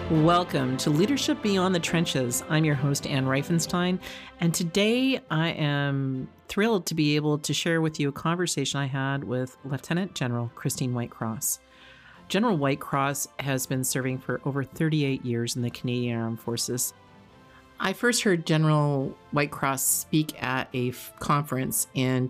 Welcome to Leadership Beyond the Trenches. I'm your host, Ann Reifenstein, and today I am thrilled to be able to share with you a conversation I had with Lieutenant General Christine Whitecross. General Whitecross has been serving for over 38 years in the Canadian Armed Forces. I first heard General Whitecross speak at a conference in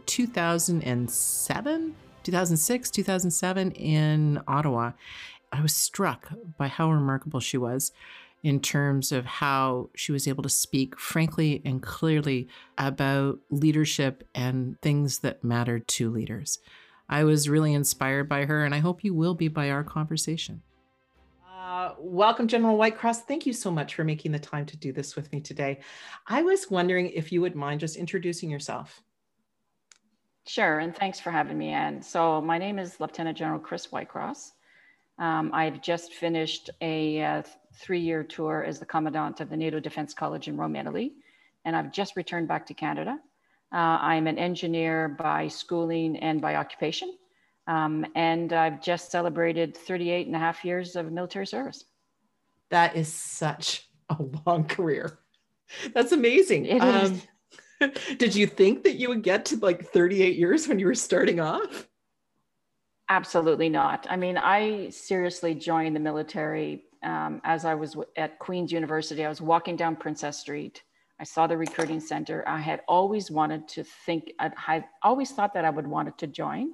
2007 in Ottawa. I was struck by how remarkable she was in terms of how she was able to speak frankly and clearly about leadership and things that mattered to leaders. I was really inspired by her, and I hope you will be by our conversation. Welcome, General Whitecross. Thank you so much for making the time to do this with me today. I was wondering if you would mind just introducing yourself. Sure, and thanks for having me, Ann. So my name is Lieutenant General Chris Whitecross. I've just finished a 3-year tour as the Commandant of the NATO Defense College in Rome, Italy, and I've just returned back to Canada. I'm an engineer by schooling and by occupation, and I've just celebrated 38 and a half years of military service. That is such a long career. That's amazing. It is. Did you think that you would get to like 38 years when you were starting off? Absolutely not. I mean, I seriously joined the military as I was at Queen's University. I was walking down Princess Street. I saw the recruiting center. I had always wanted to I always thought that I would want to join.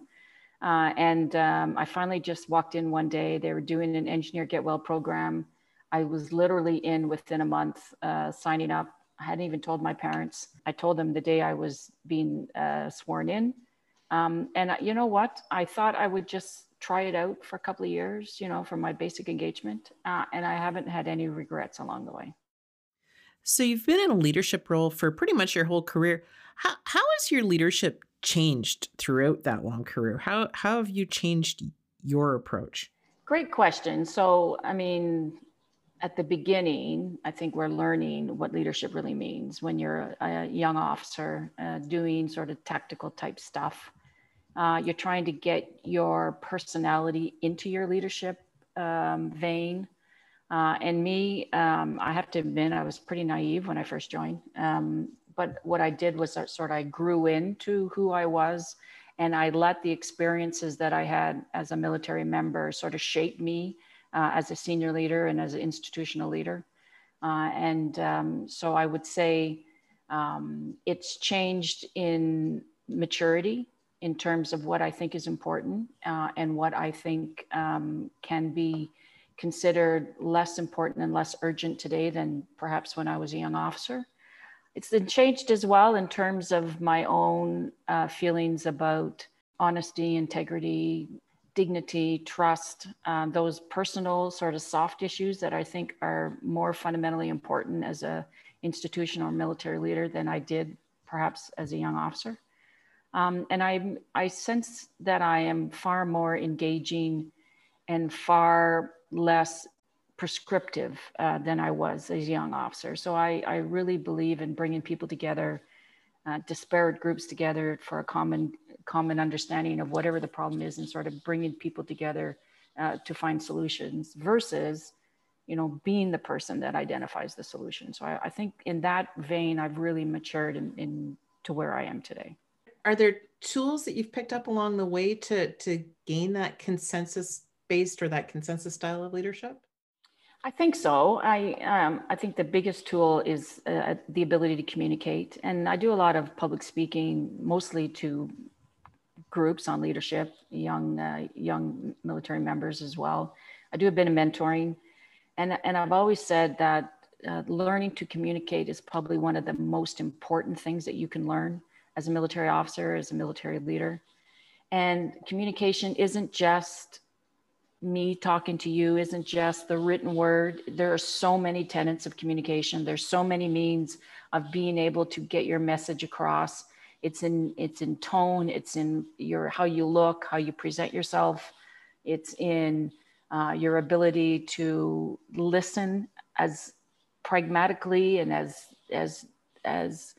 I finally just walked in one day. They were doing an Engineer Get Well program. I was literally in within a month signing up. I hadn't even told my parents. I told them the day I was being sworn in. And you know what? I thought I would just try it out for a couple of years, for my basic engagement. And I haven't had any regrets along the way. So you've been in a leadership role for pretty much your whole career. How has your leadership changed throughout that long career? How have you changed your approach? Great question. So, I mean, at the beginning, I think we're learning what leadership really means when you're a young officer doing sort of tactical type stuff. You're trying to get your personality into your leadership vein. And me, I have to admit, I was pretty naive when I first joined. But what I did was I grew into who I was, and I let the experiences that I had as a military member sort of shape me as a senior leader and as an institutional leader. So I would say it's changed in maturity in terms of what I think is important and what I think can be considered less important and less urgent today than perhaps when I was a young officer. It's been changed as well in terms of my own feelings about honesty, integrity, dignity, trust, those personal sort of soft issues that I think are more fundamentally important as a institutional or military leader than I did perhaps as a young officer. And I sense that I am far more engaging and far less prescriptive than I was as a young officer. So I really believe in bringing people together, disparate groups together for a common understanding of whatever the problem is, and sort of bringing people together to find solutions versus, being the person that identifies the solution. So I think in that vein, I've really matured to where I am today. Are there tools that you've picked up along the way to gain that consensus-based or that consensus style of leadership? I think so. I think the biggest tool is the ability to communicate. And I do a lot of public speaking, mostly to groups on leadership, young military members as well. I do a bit of mentoring. And I've always said that learning to communicate is probably one of the most important things that you can learn as a military officer, as a military leader. And communication isn't just me talking to you, isn't just the written word. There are so many tenets of communication. There's so many means of being able to get your message across. It's in tone, it's in how you look, how you present yourself. It's in your ability to listen as pragmatically and as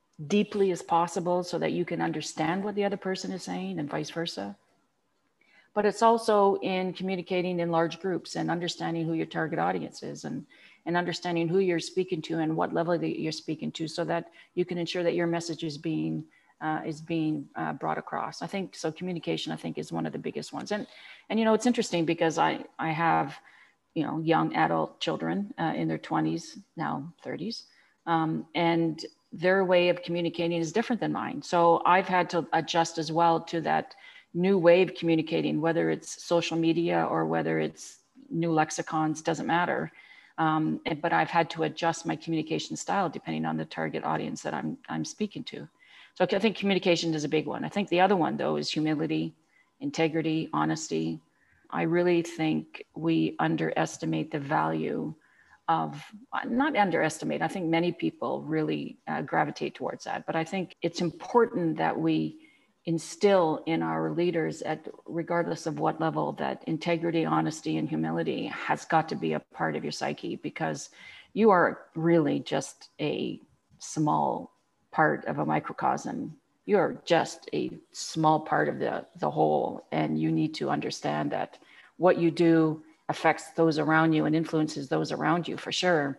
deeply as possible so that you can understand what the other person is saying and vice versa. but it's also in communicating in large groups and understanding who your target audience is, and understanding who you're speaking to and what level that you're speaking to, so that you can ensure that your message is being brought across. I think so. Communication, I think, is one of the biggest ones. And it's interesting because I have, young adult children in their 20s, now 30s, and their way of communicating is different than mine. So I've had to adjust as well to that new way of communicating, whether it's social media or whether it's new lexicons, doesn't matter. But I've had to adjust my communication style depending on the target audience that I'm speaking to. So I think communication is a big one. I think the other one, though, is humility, integrity, honesty. I really think we underestimate the value of, not underestimate, I think many people really gravitate towards that. But I think it's important that we instill in our leaders, regardless of what level, that integrity, honesty, and humility has got to be a part of your psyche, because you are really just a small part of a microcosm. You're just a small part of the whole, and you need to understand that what you do affects those around you and influences those around you, for sure.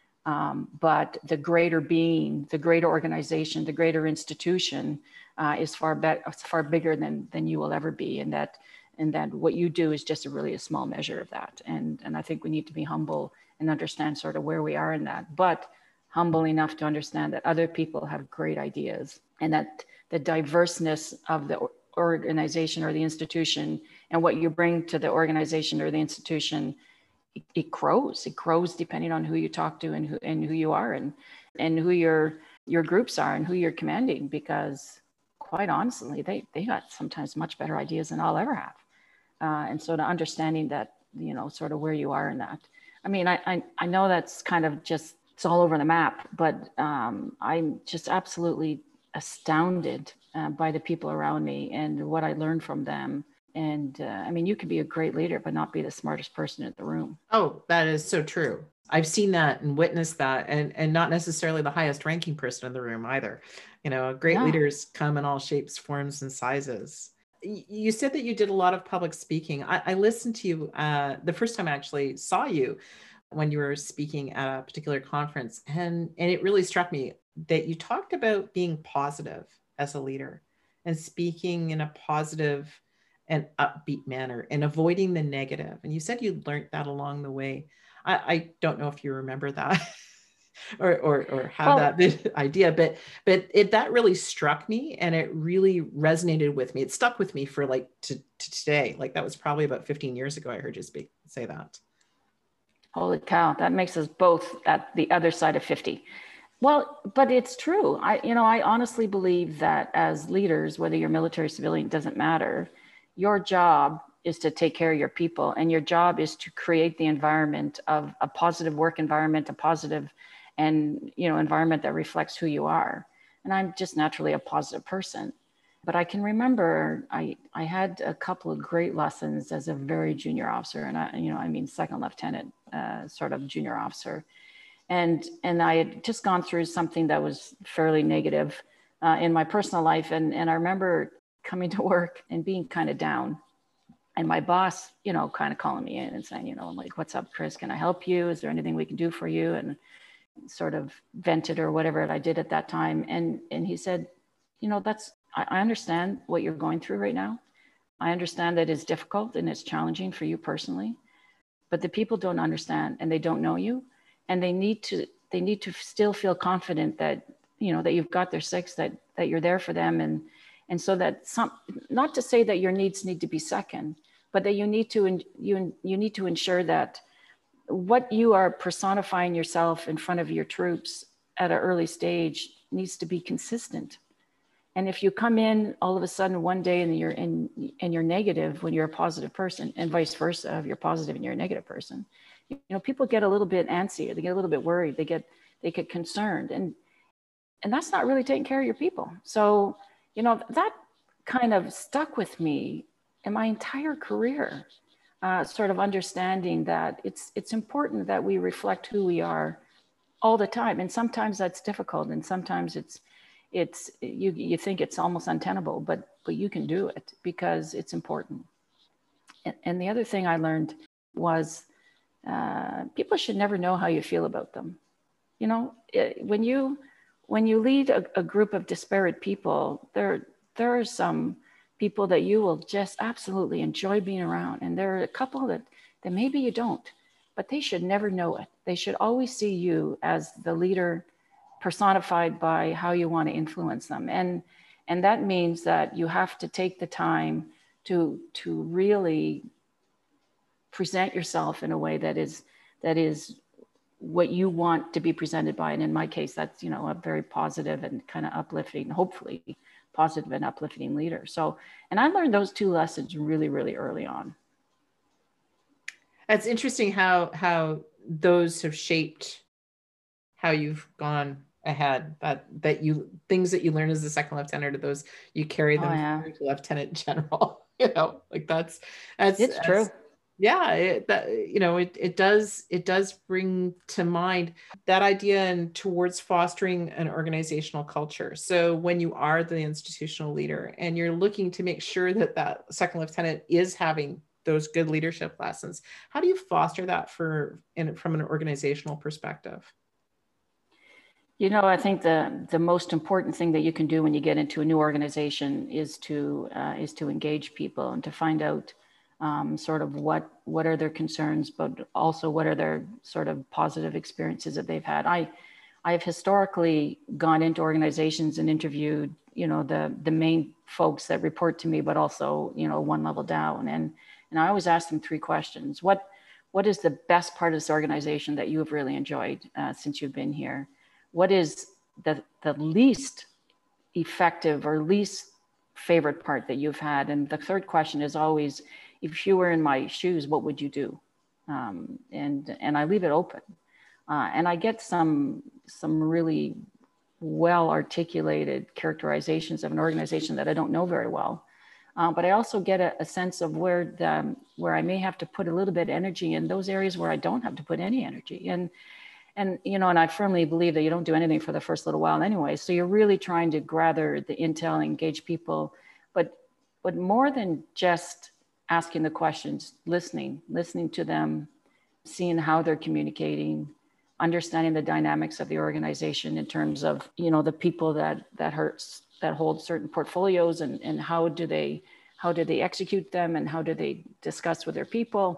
But the greater being, the greater organization, the greater institution is far bigger than you will ever be, and that what you do is just a small measure of that. And I think we need to be humble and understand sort of where we are in that, but humble enough to understand that other people have great ideas, and that the diverseness of the organization or the institution and what you bring to the organization or the institution, it grows depending on who you talk to and who you are, and who your groups are and who you're commanding, because quite honestly, they got sometimes much better ideas than I'll ever have. And so to understanding that, sort of where you are in that. I mean, I know that's kind of just, it's all over the map, but I'm just absolutely astounded by the people around me and what I learned from them. And I mean, you could be a great leader, but not be the smartest person in the room. Oh, that is so true. I've seen that and witnessed that, and not necessarily the highest ranking person in the room either. Great leaders come in all shapes, forms, and sizes. You said that you did a lot of public speaking. I listened to you the first time I actually saw you, when you were speaking at a particular conference. And it really struck me that you talked about being positive as a leader and speaking in a positive and upbeat manner and avoiding the negative. And you said you learned that along the way. I don't know if you remember that or have that idea, but that really struck me, and it really resonated with me. It stuck with me for to today. That was probably about 15 years ago I heard you say that. Holy cow, that makes us both at the other side of 50. Well, but it's true. I honestly believe that as leaders, whether you're military, civilian, doesn't matter. Your job is to take care of your people, and your job is to create the environment of a positive work environment, a positive and environment that reflects who you are. And I'm just naturally a positive person. But I can remember I had a couple of great lessons as a very junior officer, and I mean second lieutenant, sort of junior officer, and I had just gone through something that was fairly negative in my personal life, and I remember coming to work and being kind of down, and my boss, kind of calling me in and saying, like, "What's up, Chris? Can I help you? Is there anything we can do for you?" And sort of vented or whatever I did at that time, and he said, I understand what you're going through right now. I understand that it's difficult and it's challenging for you personally, but the people don't understand, and they don't know you, and they need to still feel confident that, that you've got their six, that you're there for them. And so that not to say that your needs need to be second, but that you need to ensure that what you are personifying yourself in front of your troops at an early stage needs to be consistent. And if you come in all of a sudden one day and you're negative when you're a positive person, and vice versa, if you're positive and you're a negative person, people get a little bit antsy, or they get a little bit worried, they get concerned, and that's not really taking care of your people. So, that kind of stuck with me in my entire career, sort of understanding that it's important that we reflect who we are all the time. And sometimes that's difficult, and sometimes you think it's almost untenable, but you can do it because it's important. And the other thing I learned was people should never know how you feel about them. You know, when you lead a group of disparate people, there are some people that you will just absolutely enjoy being around, and there are a couple that maybe you don't, but they should never know it. They should always see you as the leader personified by how you want to influence them. And that means that you have to take the time to really present yourself in a way that is what you want to be presented by. And in my case, that's, you know, a very positive and kind of uplifting, hopefully positive and uplifting leader. So, and I learned those two lessons really, really early on. It's interesting how those have shaped how you've gone ahead, that you, things that you learn as a second lieutenant, or those you carry them through to lieutenant general. You know, like that's it's true. Yeah, it does bring to mind that idea and towards fostering an organizational culture. So when you are the institutional leader and you're looking to make sure that that second lieutenant is having those good leadership lessons, how do you foster that from an organizational perspective? You know, I think the most important thing that you can do when you get into a new organization is to engage people and to find out sort of what are their concerns, but also what are their sort of positive experiences that they've had. I've historically gone into organizations and interviewed, you know, the main folks that report to me, but also, you know, one level down. And I always ask them three questions. What is the best part of this organization that you have really enjoyed since you've been here? What is the least effective or least favorite part that you've had? And the third question is always, if you were in my shoes, what would you do? And I leave it open. And I get some really well articulated characterizations of an organization that I don't know very well. But I also get a sense of where I may have to put a little bit of energy in those areas where I don't have to put any energy. And you know, and I firmly believe that you don't do anything for the first little while anyway. So you're really trying to gather the intel, engage people, but more than just asking the questions, listening to them, seeing how they're communicating, understanding the dynamics of the organization in terms of, you know, the people that hold certain portfolios, and how do they execute them, and how do they discuss with their people.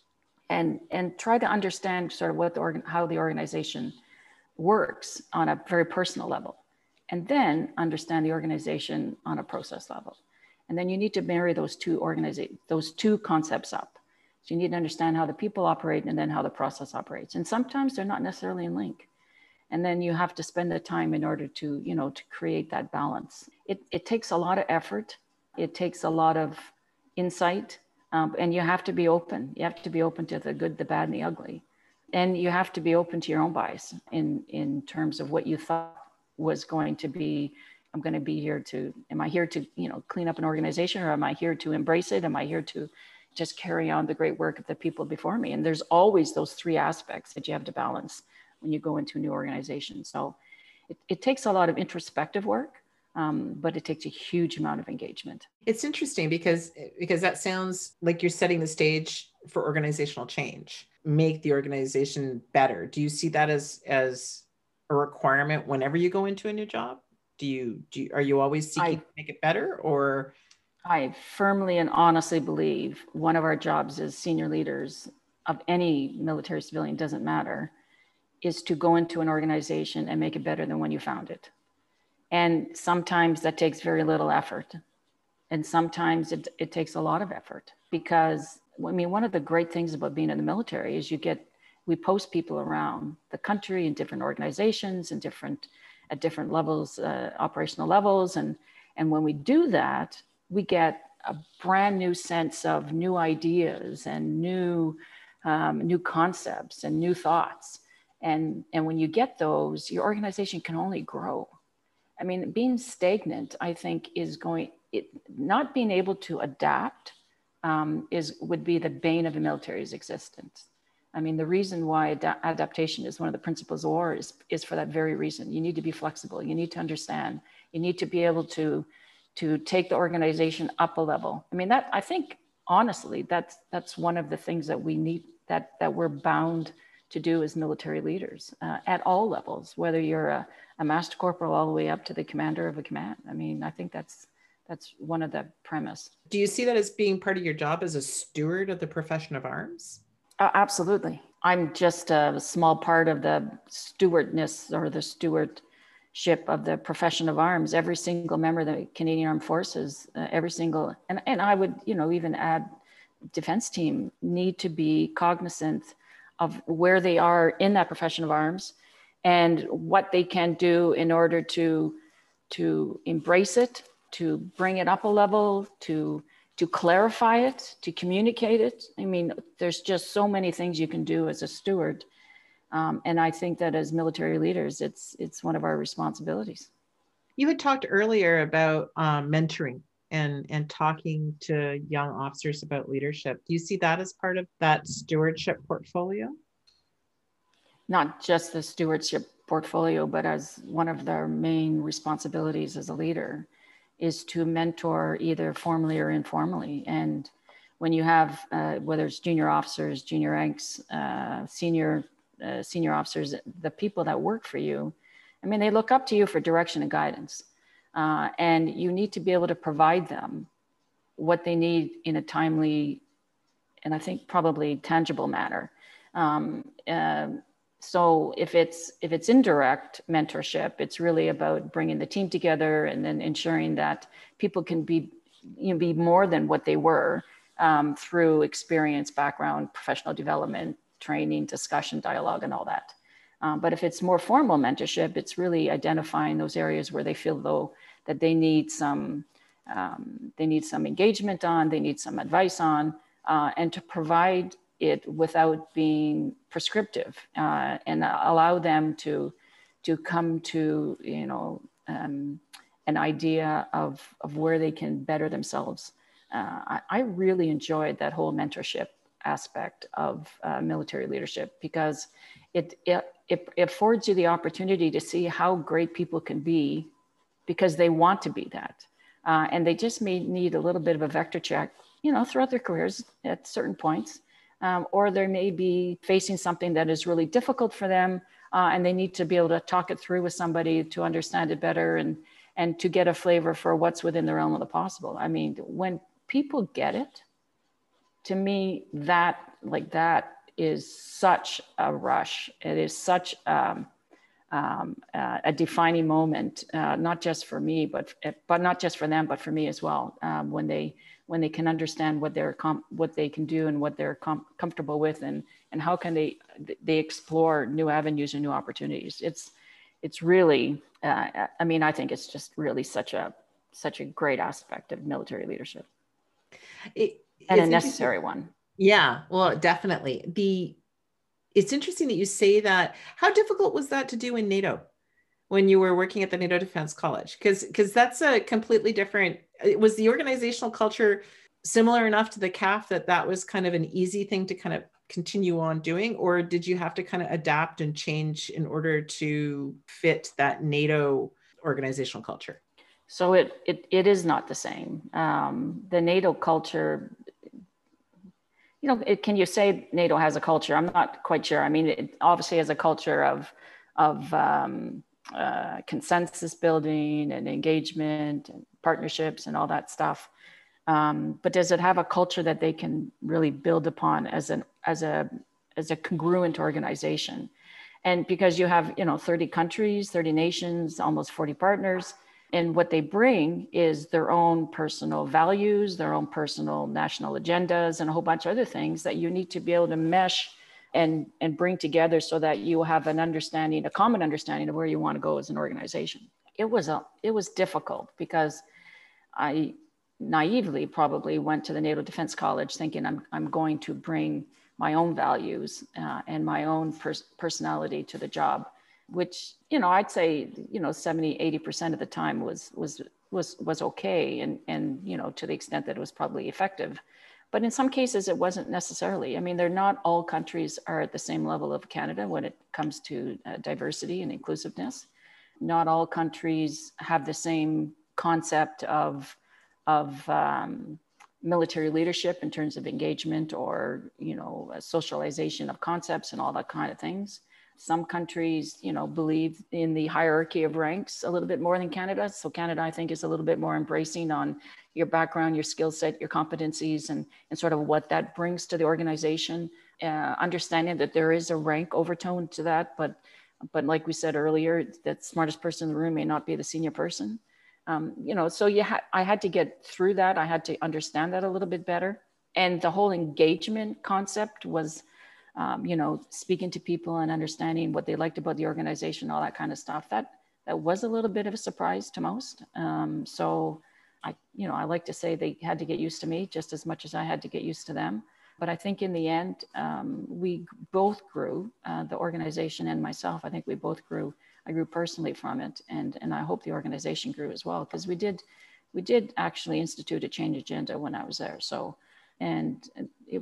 And try to understand sort of how the organization works on a very personal level, and then understand the organization on a process level. And then you need to marry those two concepts up. So you need to understand how the people operate and then how the process operates. And sometimes they're not necessarily in link. And then you have to spend the time in order to, you know, to create that balance. It takes a lot of effort. It takes a lot of insight. And you have to be open. You have to be open to the good, the bad, and the ugly. And you have to be open to your own bias in terms of what you thought was going to be. Am I here to, you know, clean up an organization, or am I here to embrace it? Am I here to just carry on the great work of the people before me? And there's always those three aspects that you have to balance when you go into a new organization. So it takes a lot of introspective work. But it takes a huge amount of engagement. It's interesting because that sounds like you're setting the stage for organizational change, make the organization better. Do you see that as a requirement whenever you go into a new job? Are you always seeking to make it better? Or I firmly and honestly believe one of our jobs as senior leaders of any military civilian, doesn't matter, is to go into an organization and make it better than when you found it. And sometimes that takes very little effort. And sometimes it takes a lot of effort, because, I mean, one of the great things about being in the military is we post people around the country in different organizations and at different levels, operational levels. And when we do that, we get a brand new sense of new ideas and new concepts and new thoughts. And when you get those, your organization can only grow. I mean, being stagnant, I think, not being able to adapt would be the bane of the military's existence. I mean, the reason why adaptation is one of the principles of war is for that very reason. You need to be flexible. You need to understand. You need to be able to take the organization up a level. I mean, I think honestly, that's one of the things that we need, that we're bound to do as military leaders at all levels, whether you're a master corporal all the way up to the commander of a command. I mean, I think that's one of the premise. Do you see that as being part of your job as a steward of the profession of arms? Absolutely. I'm just a small part of the stewardness or the stewardship of the profession of arms. Every single member of the Canadian Armed Forces, every single, and I would, even add defense team, need to be cognizant of where they are in that profession of arms and what they can do in order to embrace it, to bring it up a level, to clarify it, to communicate it. I mean, there's just so many things you can do as a steward. And I think that as military leaders, it's one of our responsibilities. You had talked earlier about mentoring and talking to young officers about leadership. Do you see that as part of that stewardship portfolio? Not just the stewardship portfolio, but as one of their main responsibilities as a leader is to mentor either formally or informally. And when you have, whether it's junior officers, junior ranks, senior officers, the people that work for you, I mean, they look up to you for direction and guidance. And you need to be able to provide them what they need in a timely, and I think probably tangible manner. So if it's indirect mentorship, it's really about bringing the team together and then ensuring that people can be more than what they were through experience, background, professional development, training, discussion, dialogue, and all that. But if it's more formal mentorship, it's really identifying those areas where they feel though that they need some engagement on, they need some advice on, and to provide it without being prescriptive, and allow them to come to an idea of where they can better themselves. I really enjoyed that whole mentorship aspect of military leadership because it affords you the opportunity to see how great people can be because they want to be that, and they just may need a little bit of a vector check, throughout their careers at certain points. Or they may be facing something that is really difficult for them, and they need to be able to talk it through with somebody to understand it better and to get a flavor for what's within the realm of the possible. I mean, when people get it, to me, that is such a rush. It is such a defining moment, not just for me, but not just for them, but for me as well. When they can understand what they can do and what they're comfortable with, and how can they explore new avenues and new opportunities. It's really, I mean, I think it's just really such a great aspect of military leadership, and a necessary one. Yeah, well, definitely. It's interesting that you say that. How difficult was that to do in NATO when you were working at the NATO Defense College? Because that's a completely different, was the organizational culture similar enough to the CAF that was kind of an easy thing to kind of continue on doing? Or did you have to kind of adapt and change in order to fit that NATO organizational culture? So it is not the same. The NATO culture, can you say NATO has a culture? I'm not quite sure. I mean, it obviously has a culture of consensus building and engagement and partnerships and all that stuff. But does it have a culture that they can really build upon as a congruent organization? And because you have 30 countries, 30 nations, almost 40 partners. And what they bring is their own personal values, their own personal national agendas, and a whole bunch of other things that you need to be able to mesh and bring together so that you have a common understanding of where you want to go as an organization. It was difficult because I naively probably went to the NATO Defense College thinking I'm going to bring my own values and my own personality to the job, which, I'd say, 70-80% of the time was okay. And, to the extent that it was probably effective, but in some cases it wasn't necessarily. I mean, they're not all countries are at the same level of Canada when it comes to diversity and inclusiveness. Not all countries have the same concept of military leadership in terms of engagement or, socialization of concepts and all that kind of things. Some countries, believe in the hierarchy of ranks a little bit more than Canada. So Canada, I think, is a little bit more embracing on your background, your skill set, your competencies, and sort of what that brings to the organization. Understanding that there is a rank overtone to that, but like we said earlier, the smartest person in the room may not be the senior person. So I had to get through that. I had to understand that a little bit better. And the whole engagement concept was, speaking to people and understanding what they liked about the organization, all that kind of stuff. That was a little bit of a surprise to most. So I like to say they had to get used to me just as much as I had to get used to them. But I think in the end, we both grew, the organization and myself. I think we both grew. I grew personally from it, and I hope the organization grew as well, because we did actually institute a change agenda when I was there. So, and it,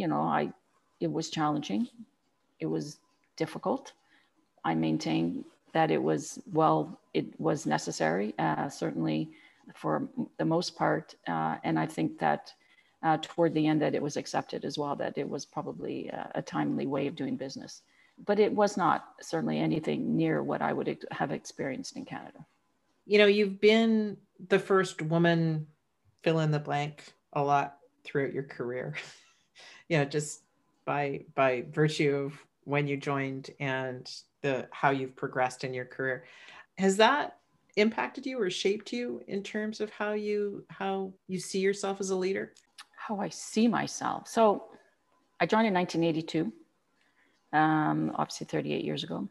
it was challenging, it was difficult. I maintain that it was necessary, certainly for the most part, and I think that toward the end that it was accepted as well, that it was probably a timely way of doing business. But it was not certainly anything near what I would have experienced in Canada. You've been the first woman, fill in the blank, a lot throughout your career. Just by virtue of when you joined and how you've progressed in your career. Has that impacted you or shaped you in terms of how you see yourself as a leader? How I see myself. So I joined in 1982. Obviously 38 years ago.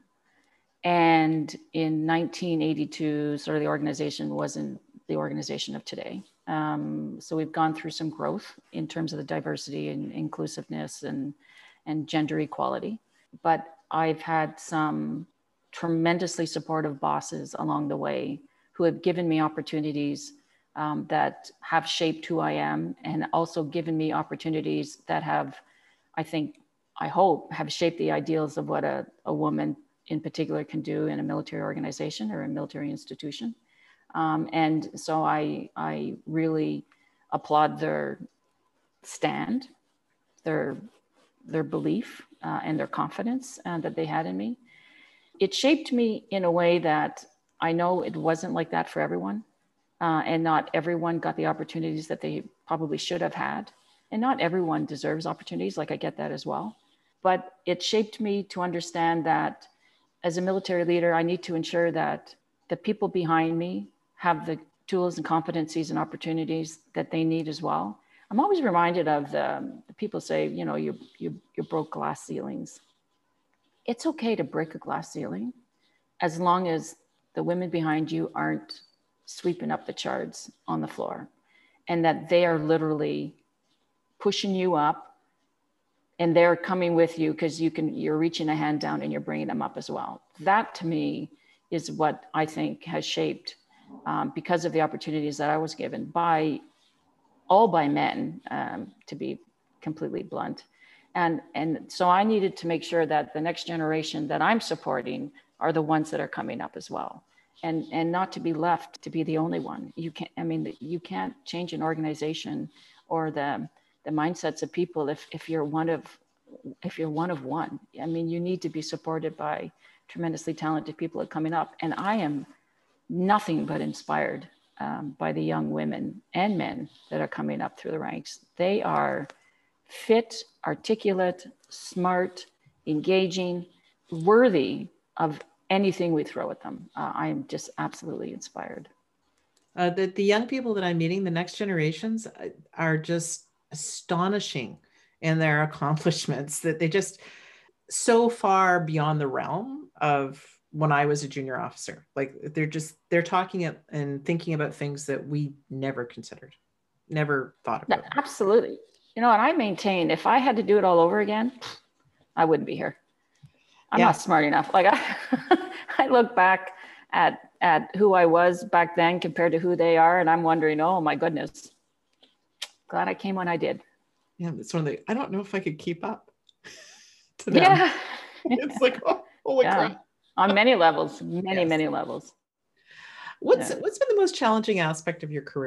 And in 1982, sort of the organization wasn't the organization of today. So we've gone through some growth in terms of the diversity and inclusiveness and gender equality. But I've had some tremendously supportive bosses along the way who have given me opportunities that have shaped who I am, and also given me opportunities that have, I hope, have shaped the ideals of what a woman in particular can do in a military organization or a military institution. And so I really applaud their stand, their belief and their confidence that they had in me. It shaped me in a way that I know it wasn't like that for everyone. And not everyone got the opportunities that they probably should have had. And not everyone deserves opportunities, like I get that as well. But it shaped me to understand that as a military leader, I need to ensure that the people behind me have the tools and competencies and opportunities that they need as well. I'm always reminded of the people say, you broke glass ceilings. It's okay to break a glass ceiling as long as the women behind you aren't sweeping up the shards on the floor, and that they are literally pushing you up, and they're coming with you because you're reaching a hand down and you're bringing them up as well. That to me is what I think has shaped, because of the opportunities that I was given by men, to be completely blunt. And so I needed to make sure that the next generation that I'm supporting are the ones that are coming up as well. And not to be left to be the only one. You can't change an organization or the mindsets of people if you're one of one. I mean, you need to be supported by tremendously talented people that are coming up. And I am nothing but inspired by the young women and men that are coming up through the ranks. They are fit, articulate, smart, engaging, worthy of anything we throw at them. I am just absolutely inspired. The young people that I'm meeting, the next generations, are just astonishing in their accomplishments, that they just so far beyond the realm of when I was a junior officer. Like they're talking and thinking about things that we never considered, never thought about. Absolutely. And I maintain if I had to do it all over again, I wouldn't be here. I'm not smart enough. Like I look back at who I was back then compared to who they are, and I'm wondering, oh my goodness, glad I came when I did. Yeah, it's one of the, I don't know if I could keep up to them. Yeah. It's like, oh, holy crap. On many levels, many levels. What's been the most challenging aspect of your career?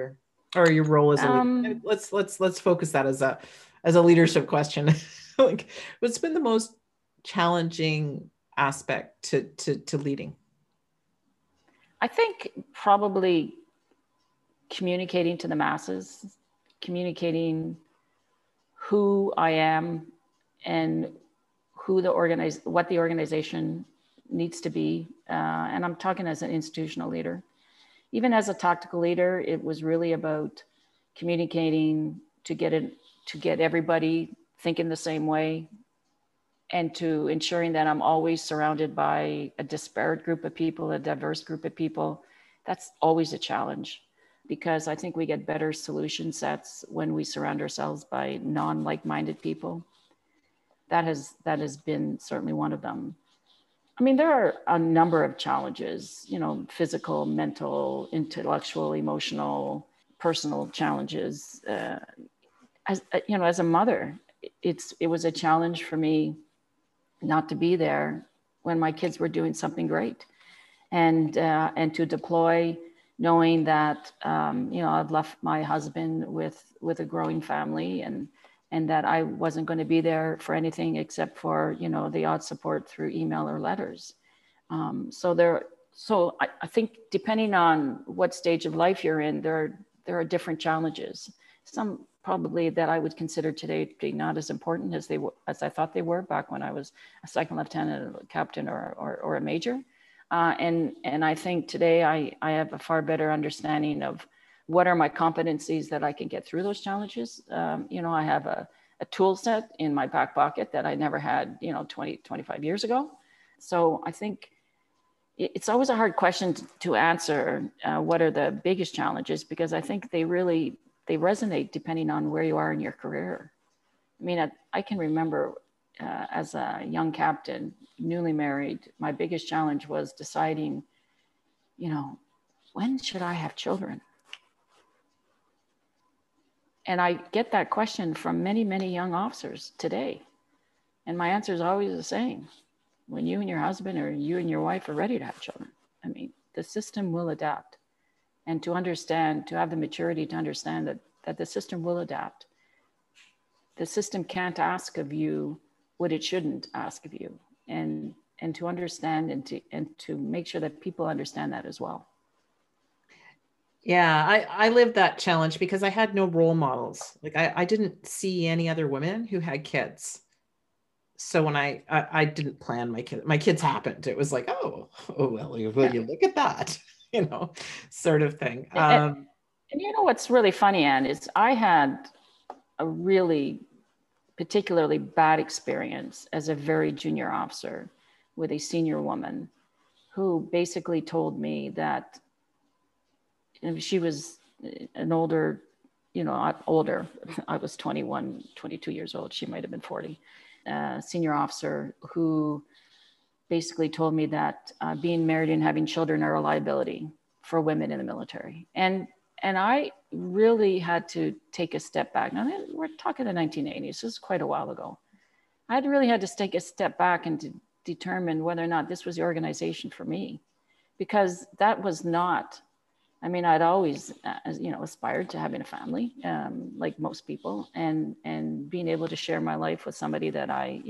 or your role as a leader? Um, Let's focus that as a leadership question. Like, what's been the most challenging aspect to leading? I think probably communicating to the masses, communicating who I am and what the organization needs to be. And I'm talking as an institutional leader. Even as a tactical leader, it was really about communicating to get everybody thinking the same way, and to ensuring that I'm always surrounded by a disparate group of people, a diverse group of people. That's always a challenge, because I think we get better solution sets when we surround ourselves by non-like-minded people. That has been certainly one of them. I mean, there are a number of challenges, physical, mental, intellectual, emotional, personal challenges. As a mother, it was a challenge for me not to be there when my kids were doing something great, and to deploy, knowing that I've left my husband with a growing family, and that I wasn't going to be there for anything except for the odd support through email or letters. So I think depending on what stage of life you're in, there are different challenges. Some probably that I would consider today to be not as important as I thought they were back when I was a second lieutenant, a captain, or a major. And I think today I have a far better understanding of what are my competencies that I can get through those challenges. I have a tool set in my back pocket that I never had, 20, 25 years ago. So I think it's always a hard question to answer. What are the biggest challenges? Because I think they resonate depending on where you are in your career. I mean, I can remember as a young captain, newly married, my biggest challenge was deciding, when should I have children? And I get that question from many, many young officers today. And my answer is always the same: when you and your husband or you and your wife are ready to have children. I mean, the system will adapt. And to have the maturity to understand that the system will adapt. The system can't ask of you what it shouldn't ask of you. And to understand and to make sure that people understand that as well. Yeah, I lived that challenge because I had no role models. Like I didn't see any other women who had kids. So when I didn't plan my kids happened. It was like, oh well, you look at that, sort of thing. And what's really funny, Anne, is I had a really particularly bad experience as a very junior officer with a senior woman who basically told me that she was an older, older. I was 21, 22 years old. She might have been 40. Senior officer who basically told me that being married and having children are a liability for women in the military. And I really had to take a step back. Now, we're talking the 1980s. This is quite a while ago. I really had to take a step back and to determine whether or not this was the organization for me, because that was not. I mean, I'd always, aspired to having a family, like most people, and being able to share my life with somebody that I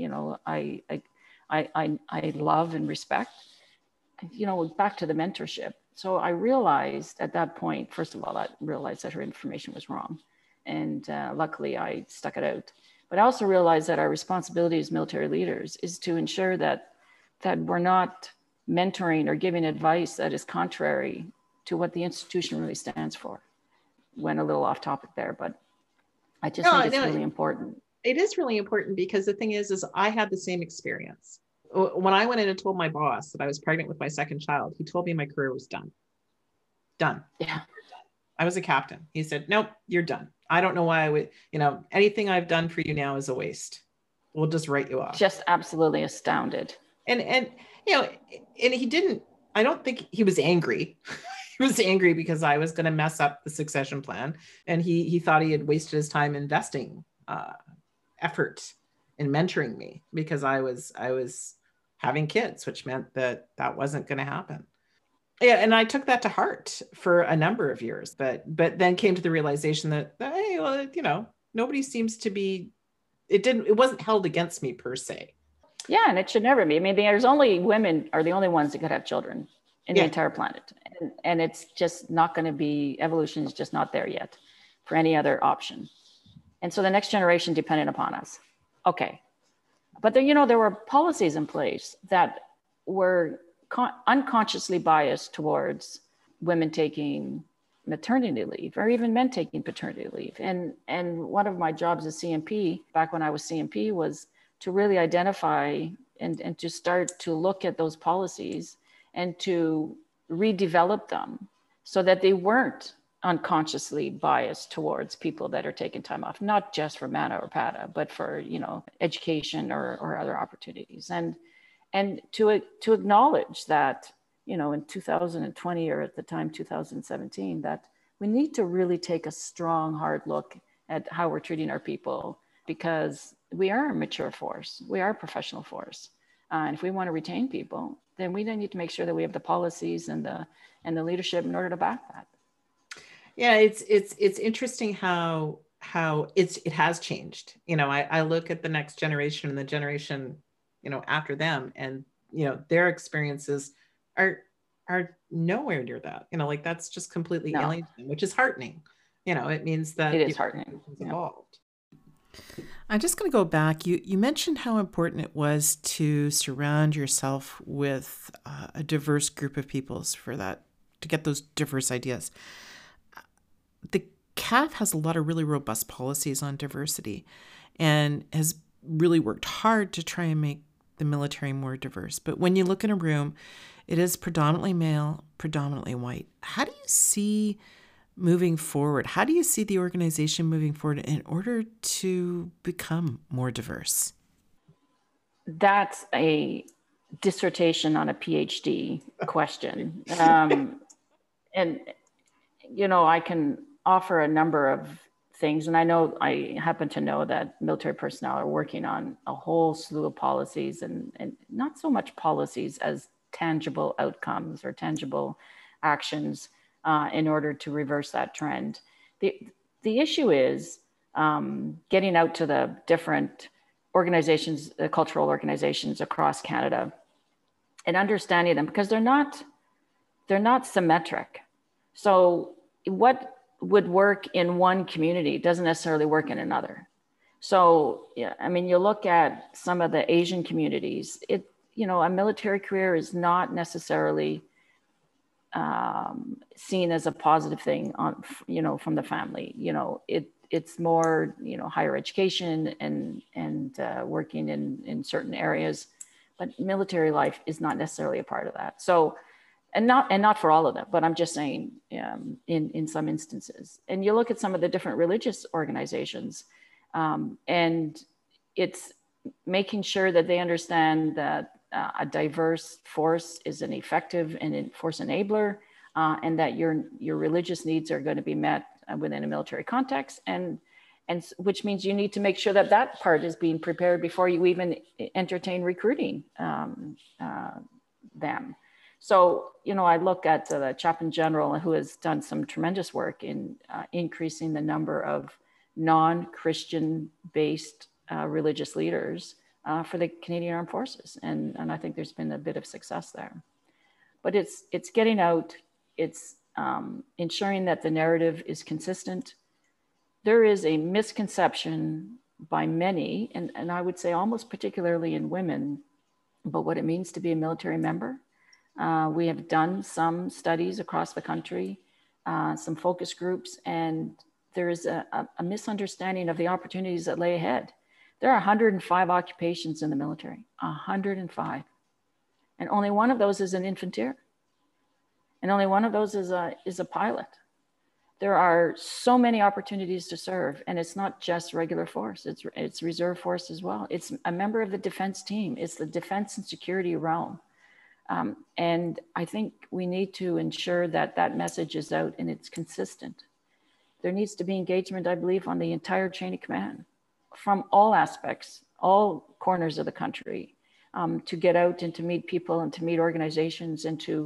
love and respect. Back to the mentorship. So I realized at that point, first of all, I realized that her information was wrong, and luckily I stuck it out. But I also realized that our responsibility as military leaders is to ensure that we're not mentoring or giving advice that is contrary to what the institution really stands for. Went a little off topic there, but I just think it's really important. It is really important because the thing is I had the same experience. When I went in and told my boss that I was pregnant with my second child, he told me my career was done. Done. Yeah. I was a captain. He said, nope, you're done. I don't know why I would, anything I've done for you now is a waste. We'll just write you off. Just absolutely astounded. And he didn't, I don't think he was angry. He was angry because I was going to mess up the succession plan. And he thought he had wasted his time investing effort in mentoring me because I was having kids, which meant that wasn't going to happen. Yeah, and I took that to heart for a number of years, but then came to the realization that, hey, well, nobody seems to be, it wasn't held against me per se. Yeah, and it should never be. I mean, there's only women are the only ones that could have children in the Yeah. entire planet. And it's just not going to be, evolution is just not there yet for any other option. And so the next generation depended upon us. Okay. But there, there were policies in place that were unconsciously biased towards women taking maternity leave or even men taking paternity leave. And one of my jobs as CMP, back when I was CMP, was to really identify and to start to look at those policies and to redevelop them so that they weren't unconsciously biased towards people that are taking time off, not just for MANA or PATA, but for, education or other opportunities. And to acknowledge that, in 2020 or at the time 2017, that we need to really take a strong, hard look at how we're treating our people, because we are a mature force, we are a professional force. And if we want to retain people, then we need to make sure that we have the policies and the leadership in order to back that. Yeah, it's interesting how it has changed. I look at the next generation and the generation, after them, and their experiences are nowhere near that. Like that's just completely alien to them, which is heartening. It means that it is heartening. Evolved. I'm just going to go back. You mentioned how important it was to surround yourself with a diverse group of peoples to get those diverse ideas. The CAF has a lot of really robust policies on diversity and has really worked hard to try and make the military more diverse. But when you look in a room, it is predominantly male, predominantly white. How do you see moving forward? How do you see the organization moving forward in order to become more diverse? That's a dissertation on a PhD question. And, I can offer a number of things. And I happen to know that military personnel are working on a whole slew of policies and not so much policies as tangible outcomes or tangible actions in order to reverse that trend. The issue is getting out to the different organizations, the cultural organizations across Canada, and understanding them, because they're not symmetric. So what would work in one community doesn't necessarily work in another. So, yeah, I mean, you look at some of the Asian communities, a military career is not necessarily seen as a positive thing from the family. It's more, higher education and working in certain areas, but military life is not necessarily a part of that. So, and not for all of them, but I'm just saying in some instances. And you look at some of the different religious organizations, and it's making sure that they understand that a diverse force is an effective and force enabler, and that your religious needs are going to be met within a military context, and which means you need to make sure that part is being prepared before you even entertain recruiting them. So, I look at the Chaplain General, who has done some tremendous work in increasing the number of non-Christian based religious leaders for the Canadian Armed Forces. And I think there's been a bit of success there. But it's getting out, it's ensuring that the narrative is consistent. There is a misconception by many, and I would say almost particularly in women, about what it means to be a military member. We have done some studies across the country, some focus groups, and there is a misunderstanding of the opportunities that lay ahead. There are 105 occupations in the military, 105. And only one of those is an infantier. And only one of those is a pilot. There are so many opportunities to serve, and it's not just regular force, it's reserve force as well. It's a member of the defense team. It's the defense and security realm. And I think we need to ensure that message is out and it's consistent. There needs to be engagement, I believe, on the entire chain of command from all aspects, all corners of the country, to get out and to meet people and to meet organizations and to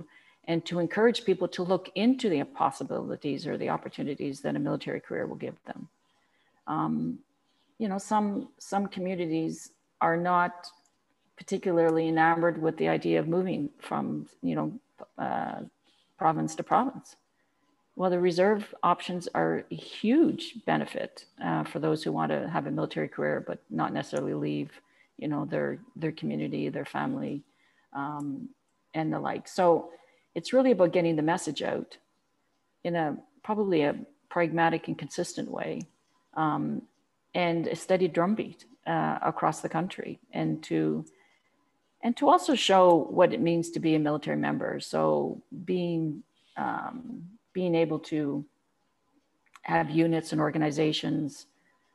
and to encourage people to look into the possibilities or the opportunities that a military career will give them. You know, some communities are not particularly enamored with the idea of moving from, you know, province to province. Well, the reserve options are a huge benefit for those who want to have a military career, but not necessarily leave, you know, their community, their family, and the like. So it's really about getting the message out in probably a pragmatic and consistent way, and a steady drumbeat across the country, and to also show what it means to be a military member. So being able to have units and organizations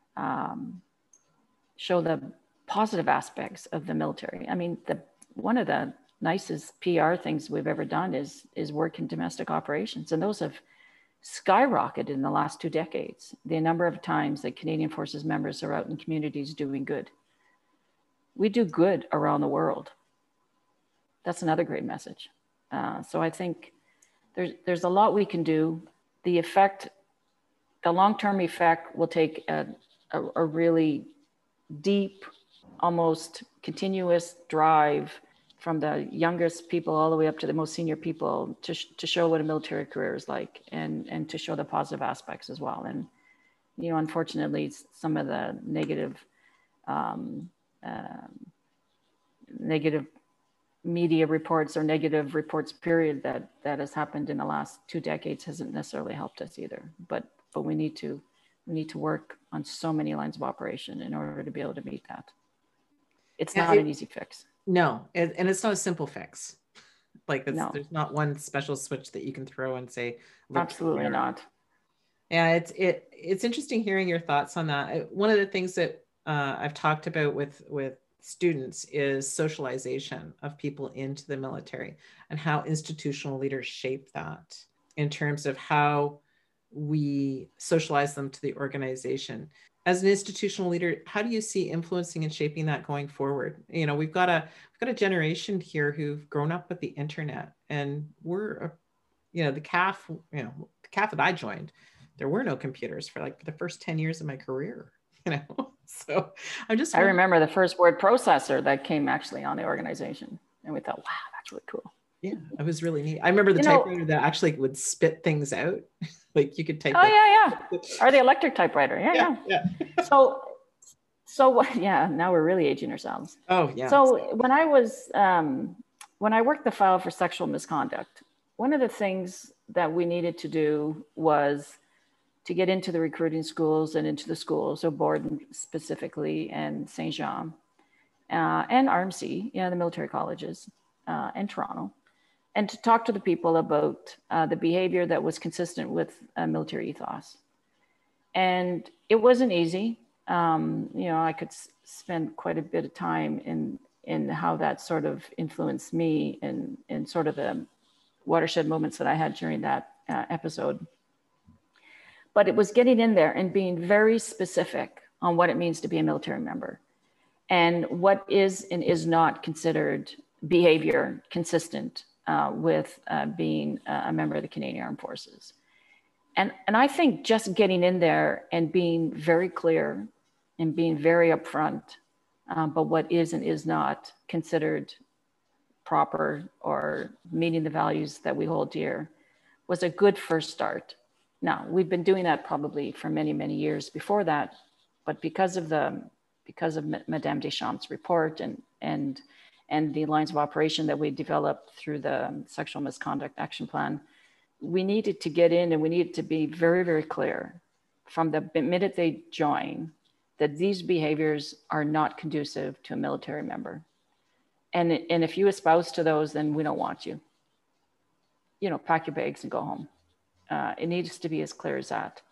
show the positive aspects of the military. I mean, one of the nicest PR things we've ever done is work in domestic operations, and those have skyrocketed in the last 2 decades. The number of times that Canadian Forces members are out in communities doing good. We do good around the world. That's another great message. So I think there's a lot we can do. The long-term effect will take a really deep, almost continuous drive from the youngest people all the way up to the most senior people to show what a military career is like, and to show the positive aspects as well. And, you know, unfortunately, some of the negative media reports or negative reports period that has happened in the last 2 decades hasn't necessarily helped us either. But we need to work on so many lines of operation in order to be able to meet that. It's not an easy fix. No, and it's not a simple fix. Like there's not one special switch that you can throw and say, absolutely not. Yeah, it's interesting hearing your thoughts on that. One of the things that I've talked about with students is socialization of people into the military, and how institutional leaders shape that in terms of how we socialize them to the organization. As an institutional leader, how do you see influencing and shaping that going forward? You know, we've got a generation here who've grown up with the internet, and we're, you know, the CAF that I joined, there were no computers for the first 10 years of my career, you know? So I remember the first word processor that came actually on the organization, and we thought, wow, that's really cool. Yeah, it was really neat. I remember the typewriter that actually would spit things out. Like you could type. Oh, yeah. Or the electric typewriter. Yeah. So yeah, now we're really aging ourselves. Oh, yeah. So when I worked the file for sexual misconduct, one of the things that we needed to do was to get into the recruiting schools and into the schools, so Borden specifically, and Saint Jean, and RMC, the military colleges, and Toronto, and to talk to the people about the behavior that was consistent with military ethos. And it wasn't easy. I could spend quite a bit of time in how that sort of influenced me in sort of the watershed moments that I had during that episode. But it was getting in there and being very specific on what it means to be a military member, and what is and is not considered behavior consistent with being a member of the Canadian Armed Forces. And I think just getting in there and being very clear and being very upfront about what is and is not considered proper or meeting the values that we hold dear was a good first start. Now, we've been doing that probably for many, many years before that, but because of Madame Deschamps' report and the lines of operation that we developed through the Sexual Misconduct Action Plan, we needed to get in and we needed to be very, very clear from the minute they join that these behaviors are not conducive to a military member. And if you espouse to those, then we don't want you. Pack your bags and go home. It needs to be as clear as that.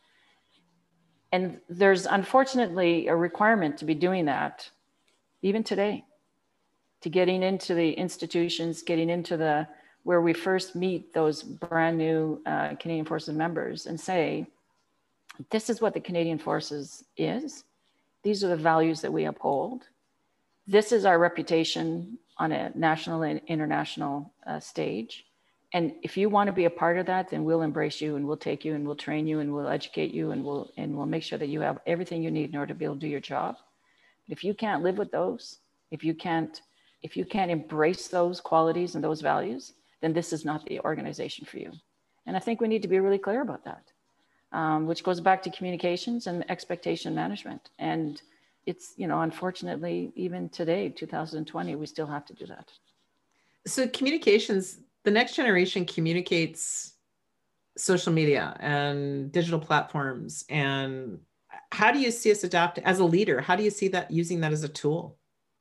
And there's unfortunately a requirement to be doing that even today, to getting into the institutions, getting into where we first meet those brand new Canadian Forces members and say, this is what the Canadian Forces is. These are the values that we uphold. This is our reputation on a national and international stage. And if you want to be a part of that, then we'll embrace you and we'll take you and we'll train you and we'll educate you and we'll make sure that you have everything you need in order to be able to do your job. But if you can't live with those, if you can't embrace those qualities and those values, then this is not the organization for you. And I think we need to be really clear about that, which goes back to communications and expectation management. And it's, unfortunately, even today, 2020, we still have to do that. So communications, the next generation communicates social media and digital platforms. And how do you see us adapt as a leader? How do you see that, using that as a tool?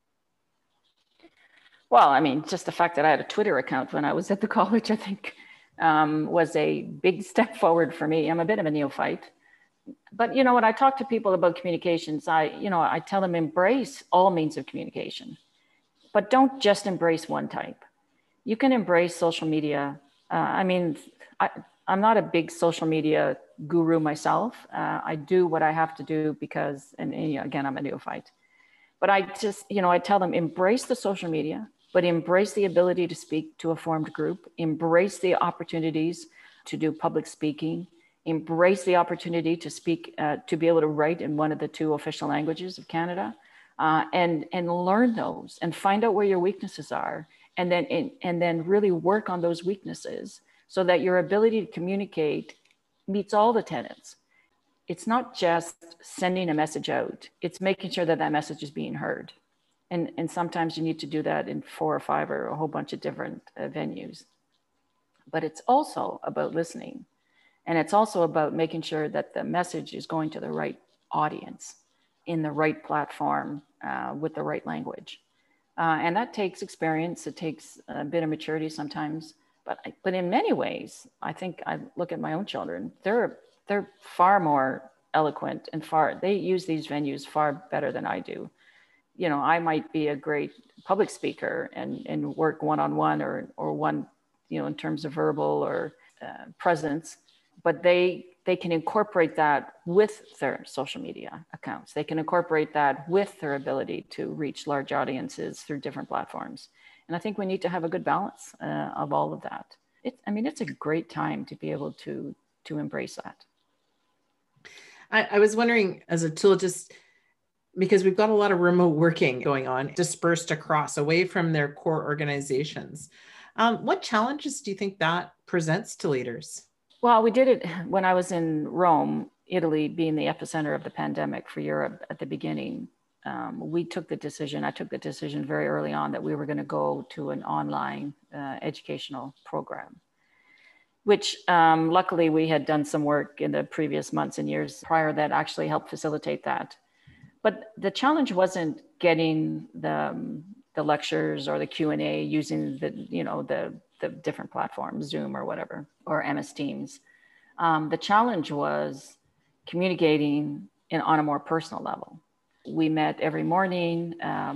Well, I mean, just the fact that I had a Twitter account when I was at the college, I think was a big step forward for me. I'm a bit of a neophyte. But, when I talk to people about communications, I tell them embrace all means of communication, but don't just embrace one type. You can embrace social media. I'm not a big social media guru myself. I do what I have to do because, and again, I'm a neophyte. But I just, I tell them embrace the social media, but embrace the ability to speak to a formed group, embrace the opportunities to do public speaking, embrace the opportunity to speak, to be able to write in one of the 2 official languages of Canada, and learn those and find out where your weaknesses are. And then really work on those weaknesses so that your ability to communicate meets all the tenets. It's not just sending a message out. It's making sure that that message is being heard. And sometimes you need to do that in 4 or 5 or a whole bunch of different venues. But it's also about listening. And it's also about making sure that the message is going to the right audience in the right platform with the right language. And that takes experience. It takes a bit of maturity sometimes. But in many ways, I think I look at my own children, they're far more eloquent and they use these venues far better than I do. I might be a great public speaker and work one-on-one or one, in terms of verbal or presence, but they can incorporate that with their social media accounts. They can incorporate that with their ability to reach large audiences through different platforms. And I think we need to have a good balance of all of that. It's a great time to be able to embrace that. I was wondering, as a tool, just because we've got a lot of remote working going on, dispersed across, away from their core organizations. What challenges do you think that presents to leaders? Well, we did it when I was in Rome, Italy being the epicenter of the pandemic for Europe at the beginning. I took the decision very early on that we were going to go to an online educational program, which luckily we had done some work in the previous months and years prior that actually helped facilitate that. But the challenge wasn't getting the lectures or the Q&A using the different platforms, Zoom or whatever, or MS Teams. The challenge was communicating on a more personal level. We met every morning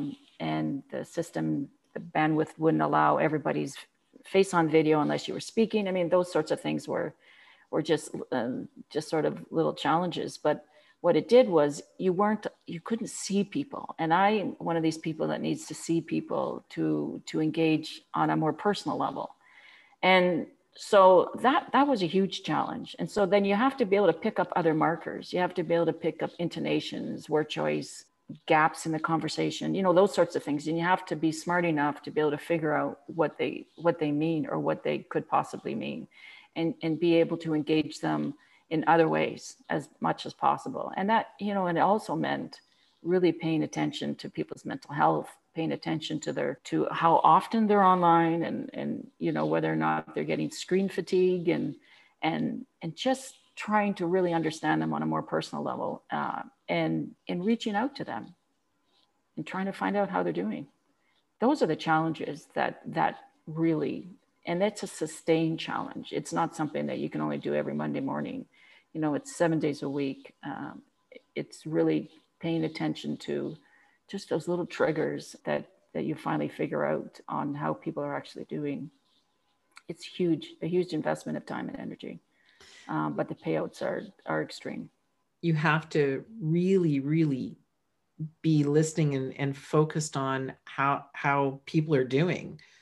and the bandwidth wouldn't allow everybody's face on video unless you were speaking. Those sorts of things were just sort of little challenges. But what it did was you couldn't see people. And I'm one of these people that needs to see people to engage on a more personal level. And so that was a huge challenge. And so then you have to be able to pick up other markers. You have to be able to pick up intonations, word choice, gaps in the conversation, those sorts of things. And you have to be smart enough to be able to figure out what they mean or what they could possibly mean and be able to engage them in other ways as much as possible. And that, and it also meant really paying attention to people's mental health, paying attention to how often they're online and whether or not they're getting screen fatigue and just trying to really understand them on a more personal level and reaching out to them and trying to find out how they're doing. Those are the challenges that really, and it's a sustained challenge. It's not something that you can only do every Monday morning. It's 7 days a week. It's really paying attention to just those little triggers that you finally figure out on how people are actually doing. It's a huge investment of time and energy, but the payouts are extreme. You have to really, really be listening and focused on how people are doing.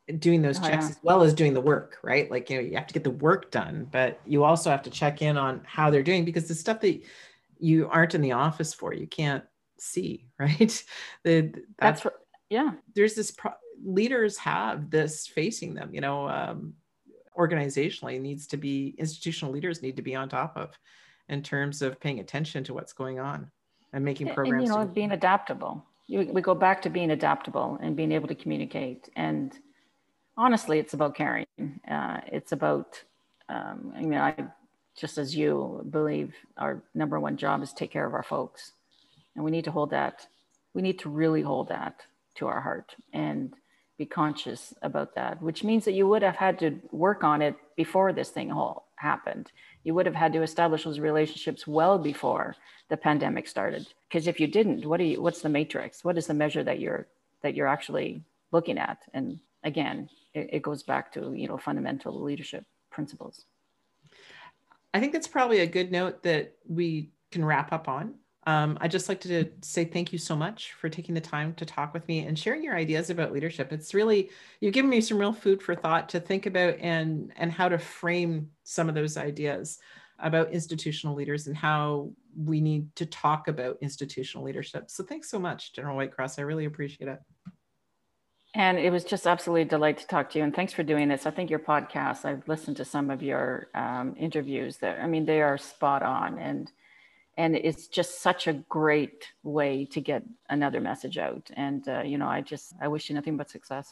doing those Oh, checks yeah. as well as doing the work, right? Like, you have to get the work done, but you also have to check in on how they're doing, because the stuff that you aren't in the office for, you can't see, right? That's what, yeah. There's this, leaders have this facing them, organizationally institutional leaders need to be on top of, in terms of paying attention to what's going on and making programs. And being adaptable. We go back to being adaptable and being able to communicate. And honestly, it's about caring. It's about, I just as you believe our number one job is take care of our folks. And we need to hold that. We need to really hold that to our heart and be conscious about that, which means that you would have had to work on it before this thing all happened. You would have had to establish those relationships well before the pandemic started. Because if you didn't, what's the matrix? What is the measure that you're actually looking at? And again, it goes back to, fundamental leadership principles. I think that's probably a good note that we can wrap up on. I'd just like to say thank you so much for taking the time to talk with me and sharing your ideas about leadership. It's really, you've given me some real food for thought to think about and how to frame some of those ideas about institutional leaders and how we need to talk about institutional leadership. So thanks so much, General Whitecross. I really appreciate it. And it was just absolutely a delight to talk to you. And thanks for doing this. I think your podcast, I've listened to some of your interviews there. They are spot on. And it's just such a great way to get another message out. And, I wish you nothing but success.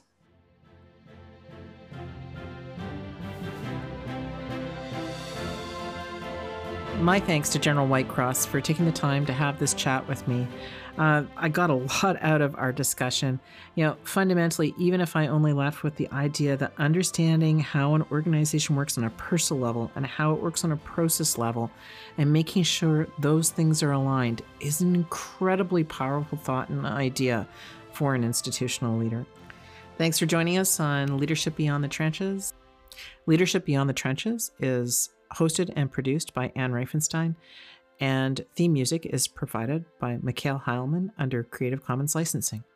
My thanks to General Whitecross for taking the time to have this chat with me. I got a lot out of our discussion. Fundamentally, even if I only left with the idea that understanding how an organization works on a personal level and how it works on a process level and making sure those things are aligned is an incredibly powerful thought and idea for an institutional leader. Thanks for joining us on Leadership Beyond the Trenches. Leadership Beyond the Trenches is hosted and produced by Anne Reifenstein, and theme music is provided by Mikhail Heilman under Creative Commons licensing.